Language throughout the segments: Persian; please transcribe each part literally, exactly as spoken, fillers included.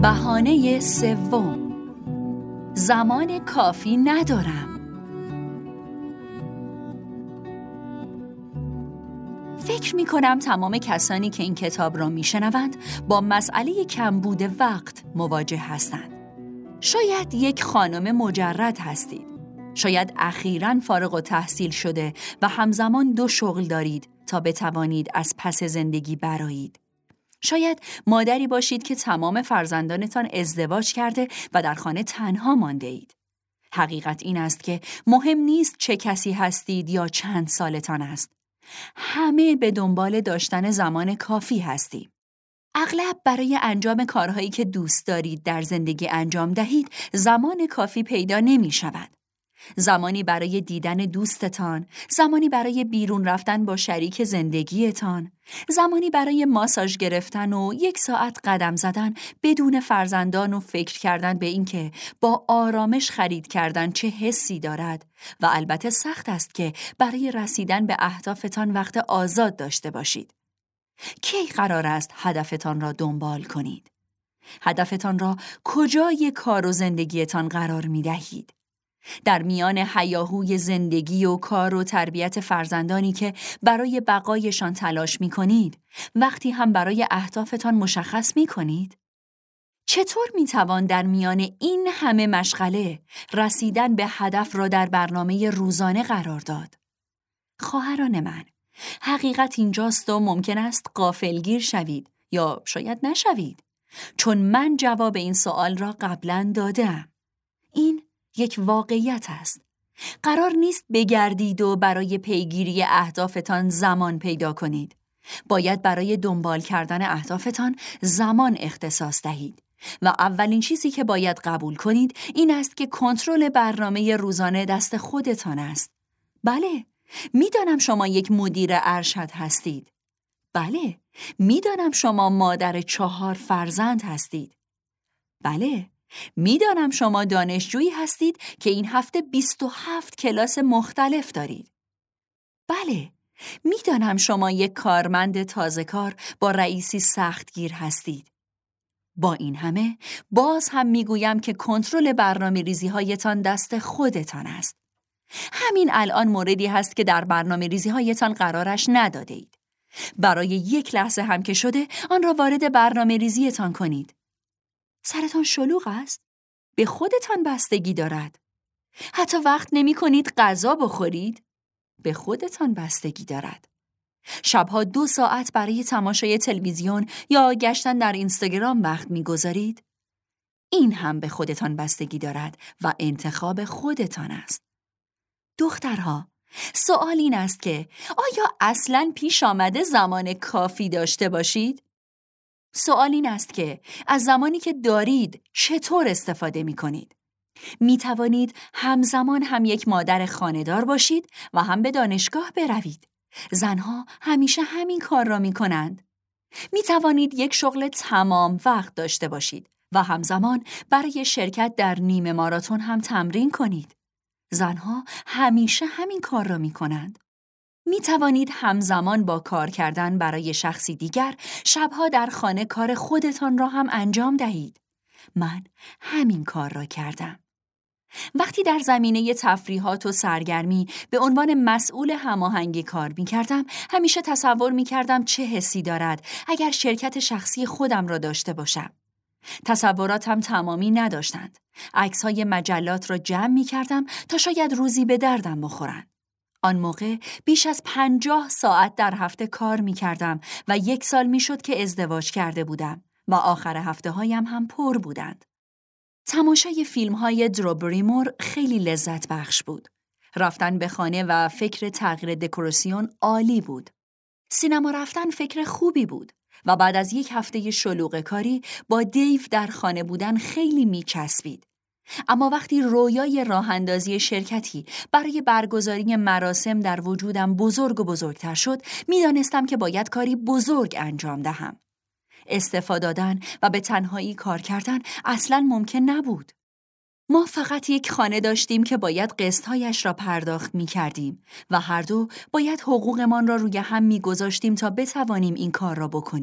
بهانه سوم، زمان کافی ندارم. فکر می کنم تمام کسانی که این کتاب را می شنوند با مسئله کمبود وقت مواجه هستند. شاید یک خانم مجرد هستید. شاید اخیراً فارغ التحصیل شده و همزمان دو شغل دارید تا بتوانید از پس زندگی برآیید. شاید مادری باشید که تمام فرزندانتان ازدواج کرده و در خانه تنها مانده اید. حقیقت این است که مهم نیست چه کسی هستید یا چند سالتان است. همه به دنبال داشتن زمان کافی هستیم. اغلب برای انجام کارهایی که دوست دارید در زندگی انجام دهید، زمان کافی پیدا نمی شود. زمانی برای دیدن دوستتان، زمانی برای بیرون رفتن با شریک زندگیتان، زمانی برای ماساژ گرفتن و یک ساعت قدم زدن بدون فرزندان و فکر کردن به اینکه با آرامش خرید کردن چه حسی دارد و البته سخت است که برای رسیدن به اهدافتان وقت آزاد داشته باشید. کی قرار است هدفتان را دنبال کنید؟ هدفتان را کجای کار و زندگیتان قرار می دهید؟ در میان هیاهوی زندگی و کار و تربیت فرزندانی که برای بقایشان تلاش می کنید، وقتی هم برای اهدافتان مشخص می کنید؟ چطور می توان در میان این همه مشغله رسیدن به هدف را در برنامه روزانه قرار داد؟ خواهران من، حقیقت اینجاست و ممکن است غافلگیر شوید یا شاید نشوید، چون من جواب این سوال را قبلا دادم. این یک واقعیت است. قرار نیست بگردید و برای پیگیری اهدافتان زمان پیدا کنید. باید برای دنبال کردن اهدافتان زمان اختصاص دهید. و اولین چیزی که باید قبول کنید این است که کنترل برنامه روزانه دست خودتان است. بله، میدانم شما یک مدیر ارشد هستید. بله، میدانم شما مادر چهار فرزند هستید. بله، میدانم شما دانشجویی هستید که این هفته بیست و هفت کلاس مختلف دارید. بله، میدانم شما یک کارمند تازه کار با رئیسی سختگیر هستید. با این همه باز هم میگویم که کنترل برنامه ریزی هایتان دست خودتان است. همین الان موردی هست که در برنامه ریزی هایتان قرارش نداده اید. برای یک لحظه هم که شده آن را وارد برنامه ریزیتان کنید. سرتان شلوغ است؟ به خودتان بستگی دارد. حتی وقت نمی کنید غذا بخورید؟ به خودتان بستگی دارد. شبها دو ساعت برای تماشای تلویزیون یا گشتن در اینستاگرام وقت می گذارید؟ این هم به خودتان بستگی دارد و انتخاب خودتان است. دخترها، سوال این است که آیا اصلاً پیش آمده زمان کافی داشته باشید؟ سوال این است که از زمانی که دارید چطور استفاده می کنید؟ می توانید همزمان هم یک مادر خانه‌دار باشید و هم به دانشگاه بروید. زنها همیشه همین کار را می کنند. می توانید یک شغل تمام وقت داشته باشید و همزمان برای شرکت در نیمه ماراتون هم تمرین کنید. زنها همیشه همین کار را می کنند. می توانید همزمان با کار کردن برای شخصی دیگر شبها در خانه کار خودتان را هم انجام دهید. من همین کار را کردم. وقتی در زمینه تفریحات و سرگرمی به عنوان مسئول هماهنگی کار می کردم، همیشه تصور می کردم چه حسی دارد اگر شرکت شخصی خودم را داشته باشم. تصوراتم تمامی نداشتند. عکس‌های مجلات را جمع می کردم تا شاید روزی به دردم بخورند. آن موقع بیش از پنجاه ساعت در هفته کار می کردم و یک سال می شد که ازدواج کرده بودم و آخر هفته هایم هم پر بودند. تماشای فیلم های درو بریمور خیلی لذت بخش بود. رفتن به خانه و فکر تغییر دکوراسیون عالی بود. سینما رفتن فکر خوبی بود و بعد از یک هفته شلوغ کاری با دیو در خانه بودن خیلی می چسبید. اما وقتی رویای راه اندازی شرکتی برای برگزاری مراسم در وجودم بزرگ و بزرگتر شد، می دانستم که باید کاری بزرگ انجام دهم. استعفا دادن و به تنهایی کار کردن اصلاً ممکن نبود. ما فقط یک خانه داشتیم که باید قسطهایش را پرداخت می کردیم و هر دو باید حقوقمان را روی هم می گذاشتیم تا بتوانیم این کار را بکنیم.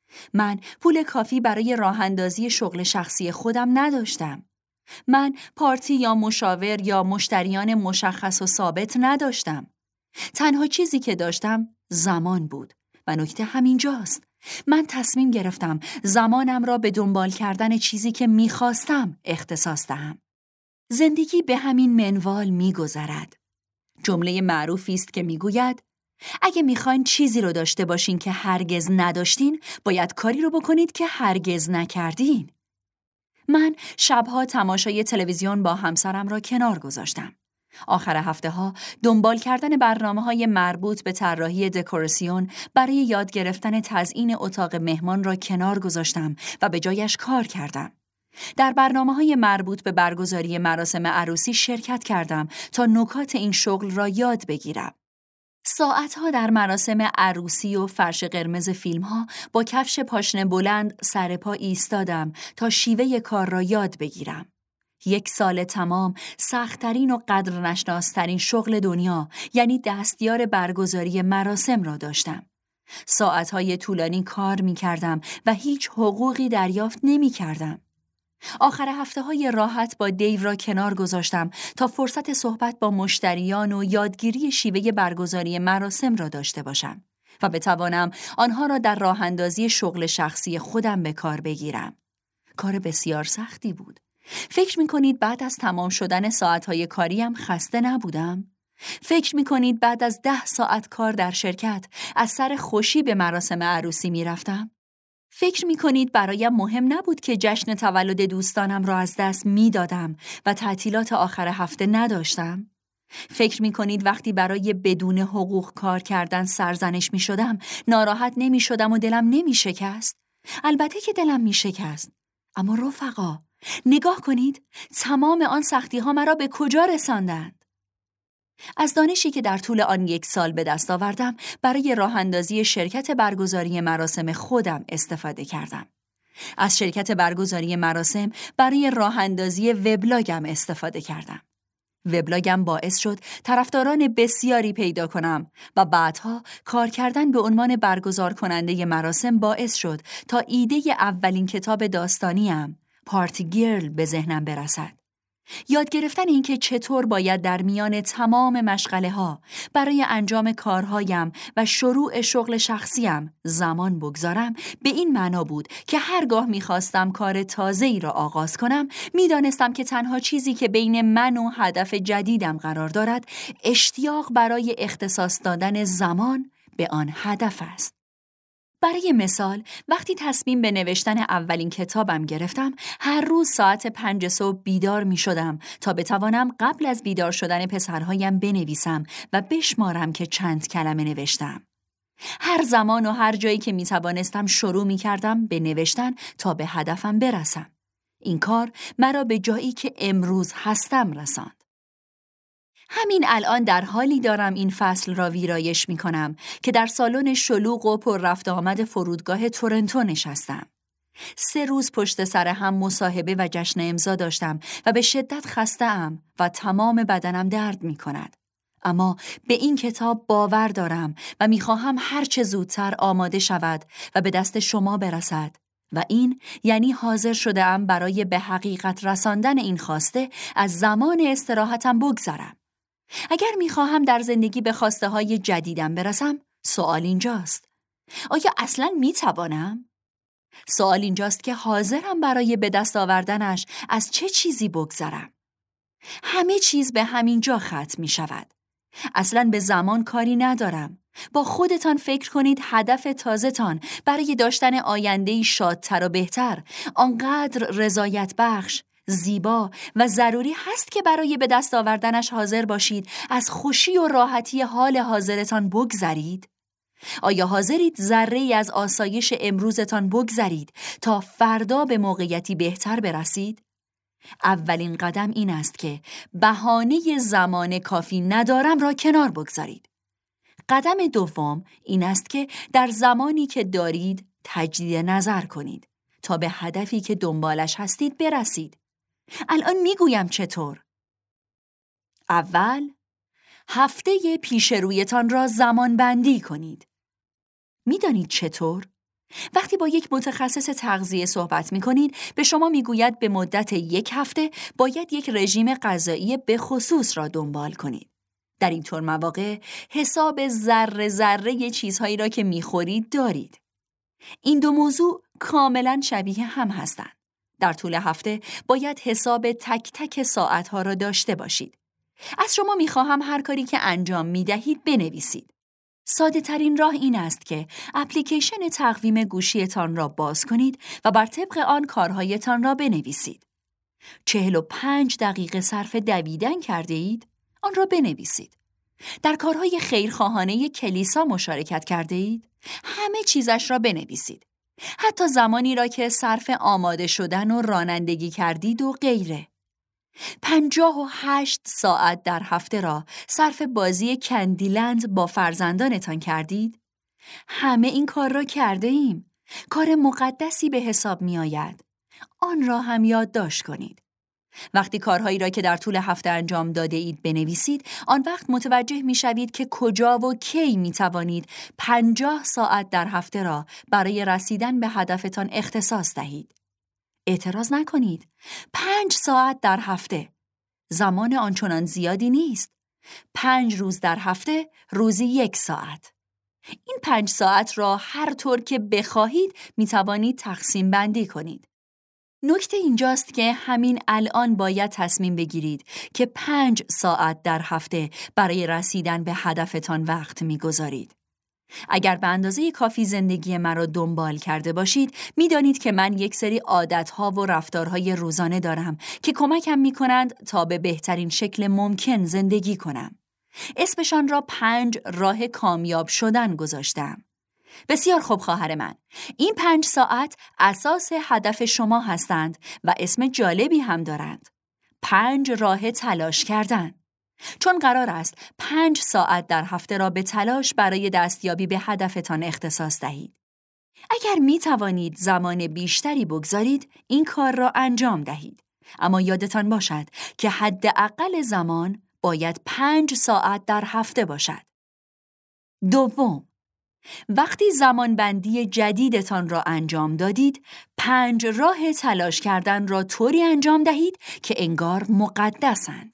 من پول کافی برای راه اندازی شغل شخصی خودم نداشتم. من پارتی یا مشاور یا مشتریان مشخص و ثابت نداشتم. تنها چیزی که داشتم زمان بود و نکته همینجاست. من تصمیم گرفتم زمانم را به دنبال کردن چیزی که میخواستم اختصاص دهم. زندگی به همین منوال میگذرد. جمله معروفی است که میگوید اگه میخواین چیزی رو داشته باشین که هرگز نداشتین، باید کاری رو بکنید که هرگز نکردین. من شبها تماشای تلویزیون با همسرم را کنار گذاشتم. آخر هفته ها دنبال کردن برنامه های مربوط به طراحی دکوراسیون برای یاد گرفتن تزیین اتاق مهمان را کنار گذاشتم و به جایش کار کردم. در برنامه‌های مربوط به برگزاری مراسم عروسی شرکت کردم تا نکات این شغل را یاد بگیرم. ساعتها در مراسم عروسی و فرش قرمز فیلم‌ها با کفش پاشنه بلند سر پا ایستادم تا شیوه کار را یاد بگیرم. یک سال تمام سخت‌ترین و قدر نشناسترین شغل دنیا، یعنی دستیار برگزاری مراسم را داشتم. ساعتهای طولانی کار می‌کردم و هیچ حقوقی دریافت نمی‌کردم. آخر هفته‌های راحت با دیو را کنار گذاشتم تا فرصت صحبت با مشتریان و یادگیری شیوه برگزاری مراسم را داشته باشم و بتوانم آنها را در راه اندازی شغل شخصی خودم به کار بگیرم. کار بسیار سختی بود. فکر می‌کنید بعد از تمام شدن ساعت‌های کاریم خسته نبودم؟ فکر می‌کنید بعد از ده ساعت کار در شرکت از سر خوشی به مراسم عروسی می‌رفتم؟ فکر می‌کنید برایم مهم نبود که جشن تولد دوستانم را از دست می‌دادم و تعطیلات آخر هفته نداشتم؟ فکر می‌کنید وقتی برای بدون حقوق کار کردن سرزنش می‌شدم، ناراحت نمی‌شدم و دلم نمی‌شکست؟ البته که دلم می‌شکست. اما رفقا، نگاه کنید، تمام آن سختی‌ها مرا به کجا رساندند؟ از دانشی که در طول آن یک سال به دست آوردم برای راه اندازی شرکت برگزاری مراسم خودم استفاده کردم. از شرکت برگزاری مراسم برای راه اندازی وبلاگم استفاده کردم. وبلاگم باعث شد طرفداران بسیاری پیدا کنم و بعدها کار کردن به عنوان برگزار کننده مراسم باعث شد تا ایده اولین کتاب داستانیم، پارتی گرل، به ذهنم برسد. یاد گرفتن این که چطور باید در میان تمام مشغله ها برای انجام کارهایم و شروع شغل شخصیم زمان بگذارم به این معنا بود که هرگاه میخواستم کار تازه‌ای را آغاز کنم میدانستم که تنها چیزی که بین من و هدف جدیدم قرار دارد اشتیاق برای اختصاص دادن زمان به آن هدف است. برای مثال، وقتی تصمیم به نوشتن اولین کتابم گرفتم، هر روز ساعت پنج صبح بیدار می شدم تا بتوانم قبل از بیدار شدن پسرهایم بنویسم و بشمارم که چند کلمه نوشتم. هر زمان و هر جایی که می توانستم شروع می کردم به نوشتن تا به هدفم برسم. این کار مرا به جایی که امروز هستم رساند. همین الان در حالی دارم این فصل را ویرایش می کنم که در سالن شلوغ و پر رفت آمد فرودگاه تورنتو نشستم. سه روز پشت سر هم مصاحبه و جشن امضا داشتم و به شدت خسته‌ام و تمام بدنم درد می کند. اما به این کتاب باور دارم و می خواهم هر چه زودتر آماده شود و به دست شما برسد. و این یعنی حاضر شده‌ام برای به حقیقت رساندن این خواسته از زمان استراحتم بگذرم. اگر می‌خواهم در زندگی به خواسته های جدیدم برسم، سوال اینجاست: آیا اصلاً می‌توانم؟ سوال اینجاست که حاضرم برای به دست آوردنش از چه چیزی بگذرم؟ همه چیز به همین جا ختم می‌شود. اصلاً به زمان کاری ندارم. با خودتان فکر کنید هدف تازه‌تان برای داشتن آینده‌ای شادتر و بهتر آنقدر رضایت بخش، زیبا و ضروری هست که برای به دست آوردنش حاضر باشید از خوشی و راحتی حال حاضرتان بگذرید؟ آیا حاضرید ذره‌ای از آسایش امروزتان بگذرید تا فردا به موقعیتی بهتر برسید؟ اولین قدم این است که بهانه زمان کافی ندارم را کنار بگذارید. قدم دوم این است که در زمانی که دارید تجدید نظر کنید تا به هدفی که دنبالش هستید برسید. الان میگویم چطور. اول، هفته پیش رویتان را زمان بندی کنید. میدانید چطور؟ وقتی با یک متخصص تغذیه صحبت می‌کنید، به شما می‌گوید به مدت یک هفته باید یک رژیم غذایی به خصوص را دنبال کنید. در این طور مواقع حساب ذره ذره چیزهایی را که می‌خورید دارید. این دو موضوع کاملاً شبیه هم هستند. در طول هفته باید حساب تک تک ساعتها را داشته باشید. از شما می‌خواهم هر کاری که انجام می‌دهید بنویسید. ساده ترین راه این است که اپلیکیشن تقویم گوشیتان را باز کنید و بر طبق آن کارهایتان را بنویسید. چهل و پنج دقیقه صرف دویدن کرده اید؟ آن را بنویسید. در کارهای خیرخواهانه کلیسا مشارکت کرده اید؟ همه چیزش را بنویسید. حتی زمانی را که صرف آماده شدن و رانندگی کردید و غیره. پنجاه و هشت ساعت در هفته را صرف بازی کندیلند با فرزندانتان کردید؟ همه این کار را کرده ایم. کار مقدسی به حساب می آید. آن را هم یادداشت کنید. وقتی کارهایی را که در طول هفته انجام داده اید بنویسید، آن وقت متوجه می شوید که کجا و کی می توانید پنجاه ساعت در هفته را برای رسیدن به هدفتان اختصاص دهید. اعتراض نکنید. پنج ساعت در هفته. زمان آنچنان زیادی نیست. پنج روز در هفته، روزی یک ساعت. این پنج ساعت را هر طور که بخواهید می توانید تقسیم بندی کنید. نکته اینجاست که همین الان باید تصمیم بگیرید که پنج ساعت در هفته برای رسیدن به هدفتان وقت می گذارید. اگر به اندازه کافی زندگی مرا دنبال کرده باشید، می دانید که من یک سری عادتها و رفتارهای روزانه دارم که کمکم می کنند تا به بهترین شکل ممکن زندگی کنم. اسمشان را پنج راه کامیاب شدن گذاشتم. بسیار خوب خواهر من. این پنج ساعت اساس هدف شما هستند و اسم جالبی هم دارند. پنج راه تلاش کردن. چون قرار است پنج ساعت در هفته را به تلاش برای دستیابی به هدفتان اختصاص دهید. اگر می توانید زمان بیشتری بگذارید، این کار را انجام دهید. اما یادتان باشد که حداقل زمان باید پنج ساعت در هفته باشد. دوم، وقتی زمانبندی جدیدتان را انجام دادید، پنج راه تلاش کردن را طوری انجام دهید که انگار مقدسند.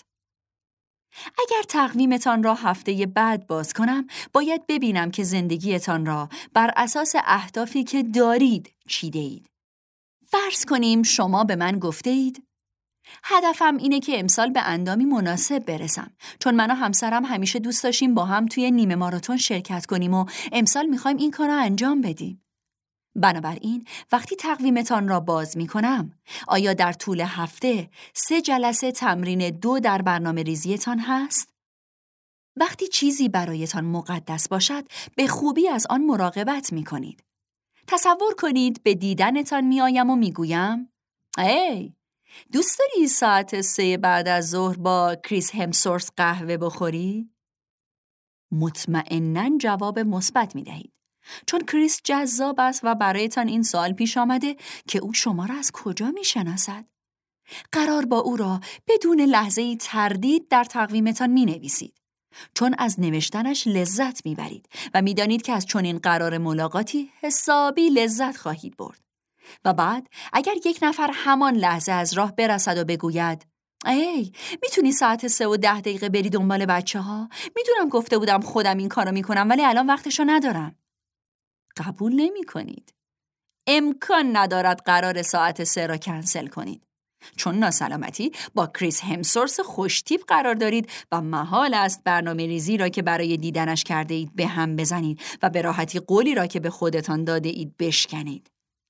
اگر تقویمتان را هفته بعد باز کنم، باید ببینم که زندگیتان را بر اساس اهدافی که دارید چیده اید. فرض کنیم شما به من گفته اید هدفم اینه که امسال به اندامی مناسب برسم، چون من و همسرم همیشه دوست داشتیم با هم توی نیمه ماراتون شرکت کنیم و امسال میخوایم این کار را انجام بدیم. بنابراین وقتی تقویمتان را باز می کنم، آیا در طول هفته سه جلسه تمرین دو در برنامه ریزیتان هست؟ وقتی چیزی برایتان مقدس باشد، به خوبی از آن مراقبت می کنید. تصور کنید به دیدنتان می آیم و می گویم ای، دوست داری ساعت سه بعد از ظهر با کریس همسورث قهوه بخوری؟ مطمئناً جواب مثبت می دهید. چون کریس جذاب است و برایتان این سوال پیش آمده که او شما را از کجا می شناسد؟ قرار با او را بدون لحظه‌ای تردید در تقویمتان می نویسید. چون از نوشتنش لذت می برید و می دانید که از چنین قرار ملاقاتی حسابی لذت خواهید برد. و بعد اگر یک نفر همان لحظه از راه برسد و بگوید ای، میتونی ساعت سه و ده دقیقه بری دنبال بچه ها؟ میدونم گفته بودم خودم این کارو میکنم ولی الان وقتشو ندارم. قبول نمی کنید. امکان ندارد قرار ساعت سه را کنسل کنید. چون ناسلامتی با کریس همسورث خوشتیپ قرار دارید و محال است برنامه ریزی را که برای دیدنش کرده اید به هم بزنید و به راحتی قولی را که به خودتان داده اید بشکنید.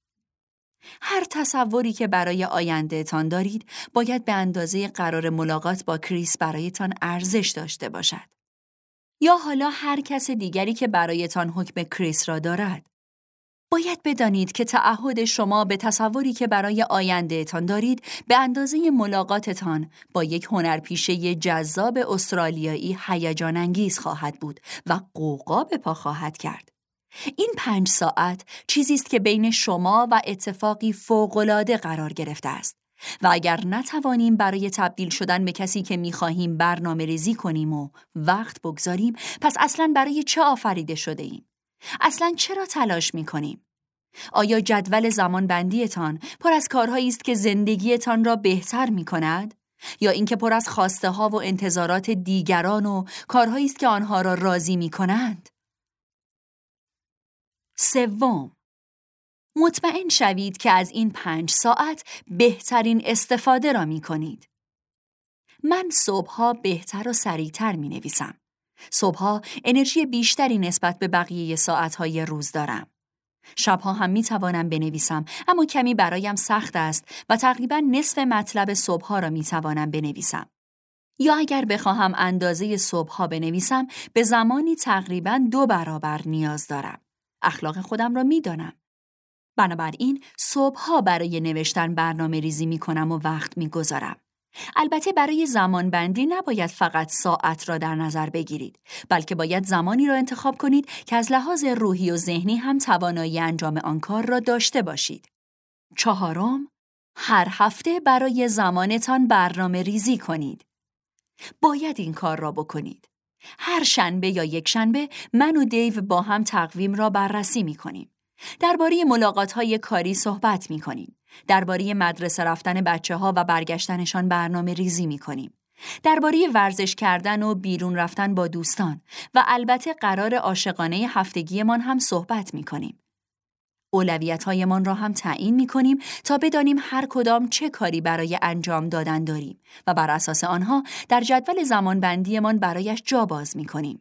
هر تصوری که برای آینده تان دارید باید به اندازه قرار ملاقات با کریس برایتان ارزش داشته باشد. یا حالا هر کس دیگری که برایتان حکم کریس را دارد. باید بدانید که تعهد شما به تصوری که برای آینده تان دارید به اندازه ملاقاتتان با یک هنرپیشه جذاب استرالیایی هیجان انگیز خواهد بود و غوغا به پا خواهد کرد. این پنج ساعت چیزی است که بین شما و اتفاقی فوق‌العاده قرار گرفته است و اگر نتوانیم برای تبدیل شدن به کسی که می‌خواهیم برنامه ریزی کنیم و وقت بگذاریم، پس اصلاً برای چه آفریده شده ایم؟ اصلاً چرا تلاش می‌کنیم؟ آیا جدول زمانبندیتان پر از کارهایی است که زندگیتان را بهتر می کند؟ یا اینکه پر از خواسته ها و انتظارات دیگران و کارهایی است که آنها را راضی می کنند؟ سوم، مطمئن شوید که از این پنج ساعت بهترین استفاده را می کنید. من صبحها بهتر و سریعتر می نویسم. صبحها انرژی بیشتری نسبت به بقیه ساعتهای روز دارم. شبها هم می توانم بنویسم، اما کمی برایم سخت است و تقریبا نصف مطلب صبحها را می توانم بنویسم. یا اگر بخواهم اندازه صبحها بنویسم، به زمانی تقریبا دو برابر نیاز دارم. اخلاق خودم را می دانم. بنابراین صبحها برای نوشتن برنامه ریزی می کنم و وقت می گذارم. البته برای زمانبندی نباید فقط ساعت را در نظر بگیرید، بلکه باید زمانی را انتخاب کنید که از لحاظ روحی و ذهنی هم توانایی انجام آن کار را داشته باشید. چهارم، هر هفته برای زمانتان برنامه ریزی کنید. باید این کار را بکنید. هر شنبه یا یک شنبه من و دیو با هم تقویم را بررسی می کنیم. درباره ملاقات‌های کاری صحبت می‌کنیم. درباره مدرسه رفتن بچه‌ها و برگشتنشان برنامه ریزی می‌کنیم. درباره ورزش کردن و بیرون رفتن با دوستان و البته قرار عاشقانه هفتگیمان هم صحبت می‌کنیم. اولویت‌هایمان را هم تعیین می‌کنیم تا بدانیم هر کدام چه کاری برای انجام دادن داریم و بر اساس آنها در جدول زمانبندیمان برایش جا باز می‌کنیم.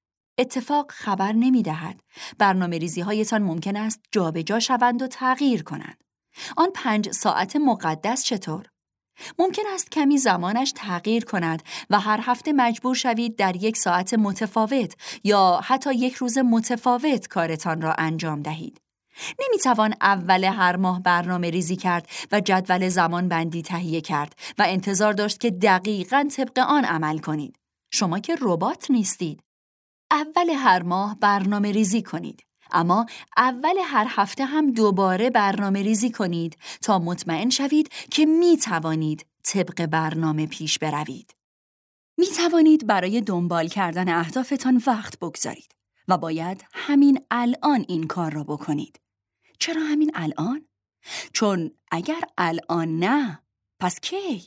اتفاق خبر نمی دهد. برنامه ریزی هایتان ممکن است جابجا شوند و تغییر کنند. آن پنج ساعت مقدس چطور؟ ممکن است کمی زمانش تغییر کند و هر هفته مجبور شوید در یک ساعت متفاوت یا حتی یک روز متفاوت کارتان را انجام دهید. نمی توان اول هر ماه برنامه ریزی کرد و جدول زمان بندی تهیه کرد و انتظار داشت که دقیقاً طبق آن عمل کنید. شما که ربات نیستید. اول هر ماه برنامه ریزی کنید، اما اول هر هفته هم دوباره برنامه ریزی کنید تا مطمئن شوید که می توانید طبق برنامه پیش بروید. می توانید برای دنبال کردن اهدافتان وقت بگذارید و باید همین الان این کار را بکنید. چرا همین الان؟ چون اگر الان نه، پس کی؟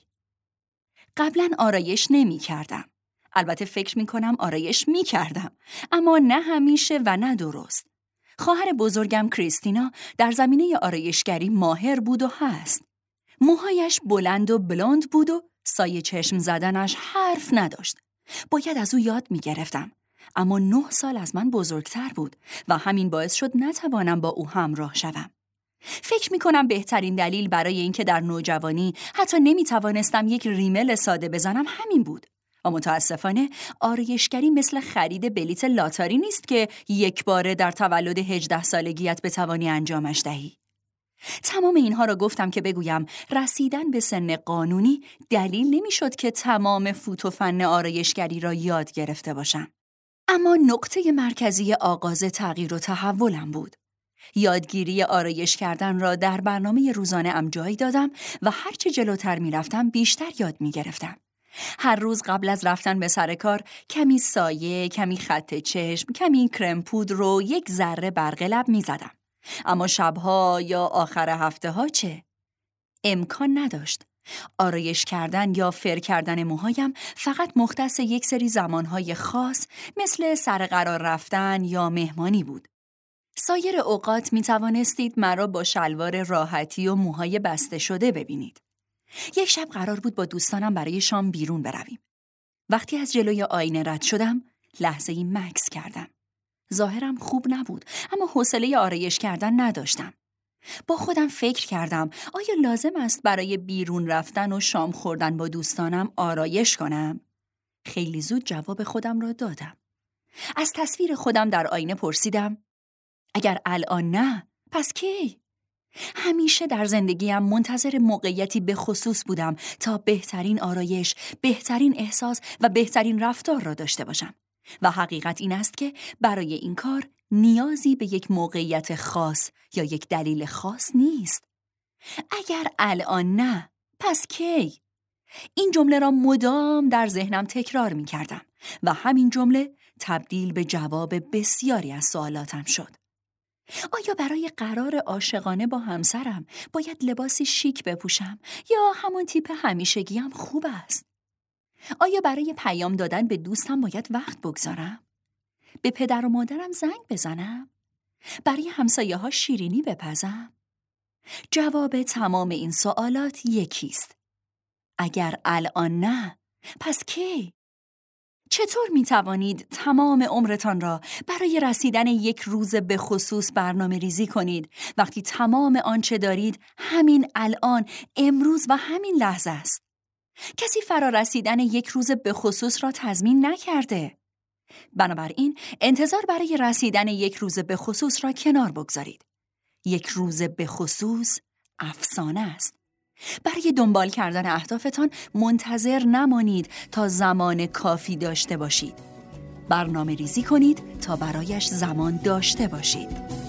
قبلا آرایش نمی کردم. البته فکر می کنم آرایش می کردم، اما نه همیشه و نه درست. خواهر بزرگم کریستینا در زمینه آرایشگری ماهر بود و هست. موهایش بلند و بلوند بود و سایه چشم زدنش حرف نداشت. باید از او یاد می گرفتم، اما نه سال از من بزرگتر بود و همین باعث شد نتوانم با او همراه شوم. فکر می کنم بهترین دلیل برای اینکه در نوجوانی حتی نمی توانستم یک ریمل ساده بزنم همین بود. و متاسفانه آرایشگری مثل خرید بلیت لاتاری نیست که یک باره در تولد هجده سالگیت بتوانی انجامش دهی. تمام اینها را گفتم که بگویم رسیدن به سن قانونی دلیل نمی‌شد که تمام فوت و فن آرایشگری را یاد گرفته باشم. اما نقطه مرکزی آغاز تغییر و تحولم بود. یادگیری آرایش کردن را در برنامه روزانه‌ام جای دادم و هرچه جلوتر می‌رفتم بیشتر یاد می‌گرفتم. هر روز قبل از رفتن به سر کار کمی سایه، کمی خط چشم، کمی کرم پودر رو یک ذره برق لب می زدم. اما شبها یا آخر هفته ها چه؟ امکان نداشت. آرایش کردن یا فر کردن موهایم فقط مختص یک سری زمانهای خاص مثل سر قرار رفتن یا مهمانی بود. سایر اوقات می توانستید مرا با شلوار راحتی و موهای بسته شده ببینید. یک شب قرار بود با دوستانم برای شام بیرون برویم. وقتی از جلوی آینه رد شدم، لحظه‌ای مکث کردم. ظاهرم خوب نبود، اما حوصله آرایش کردن نداشتم. با خودم فکر کردم آیا لازم است برای بیرون رفتن و شام خوردن با دوستانم آرایش کنم؟ خیلی زود جواب خودم را دادم. از تصویر خودم در آینه پرسیدم اگر الان نه، پس کی؟ همیشه در زندگیم منتظر موقعیتی به خصوص بودم تا بهترین آرایش، بهترین احساس و بهترین رفتار را داشته باشم. و حقیقت این است که برای این کار نیازی به یک موقعیت خاص یا یک دلیل خاص نیست. اگر الان نه، پس کی؟ این جمله را مدام در ذهنم تکرار می کردم و همین جمله تبدیل به جواب بسیاری از سوالاتم شد. آیا برای قرار عاشقانه با همسرم باید لباسی شیک بپوشم یا همون تیپ همیشگیم خوب است؟ آیا برای پیام دادن به دوستم باید وقت بگذارم؟ به پدر و مادرم زنگ بزنم؟ برای همسایه ها شیرینی بپزم؟ جواب تمام این سوالات یکیست. اگر الان نه، پس کی؟ چطور می توانید تمام عمرتان را برای رسیدن یک روز به خصوص برنامه ریزی کنید وقتی تمام آنچه دارید همین الان، امروز و همین لحظه است؟ کسی فرا رسیدن یک روز به خصوص را تضمین نکرده. بنابراین انتظار برای رسیدن یک روز به خصوص را کنار بگذارید. یک روز به خصوص افسانه است. برای دنبال کردن اهدافتان منتظر نمانید تا زمان کافی داشته باشید. برنامه ریزی کنید تا برایش زمان داشته باشید.